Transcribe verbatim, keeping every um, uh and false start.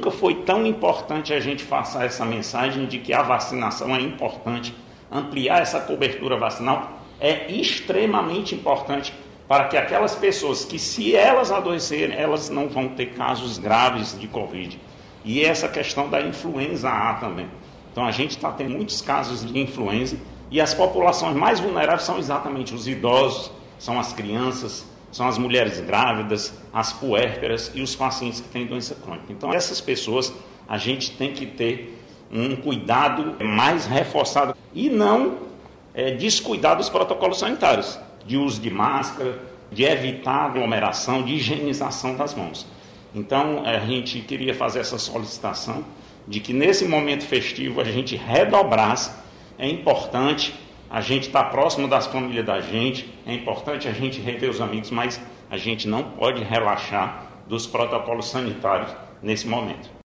nunca foi tão importante a gente passar essa mensagem de que a vacinação é importante, ampliar essa cobertura vacinal é extremamente importante para que aquelas pessoas que, se elas adoecerem, elas não vão ter casos graves de Covid. E essa questão da influenza A também. Então a gente está tendo muitos casos de influenza e as populações mais vulneráveis são exatamente os idosos, são as crianças, são as mulheres grávidas, as puérperas e os pacientes que têm doença crônica. Então essas pessoas a gente tem que ter um cuidado mais reforçado e não é, descuidar dos protocolos sanitários, de uso de máscara, de evitar aglomeração, de higienização das mãos. Então a gente queria fazer essa solicitação de que nesse momento festivo a gente redobrasse. É importante a gente estar próximo das famílias da gente, é importante a gente rever os amigos, mas a gente não pode relaxar dos protocolos sanitários nesse momento.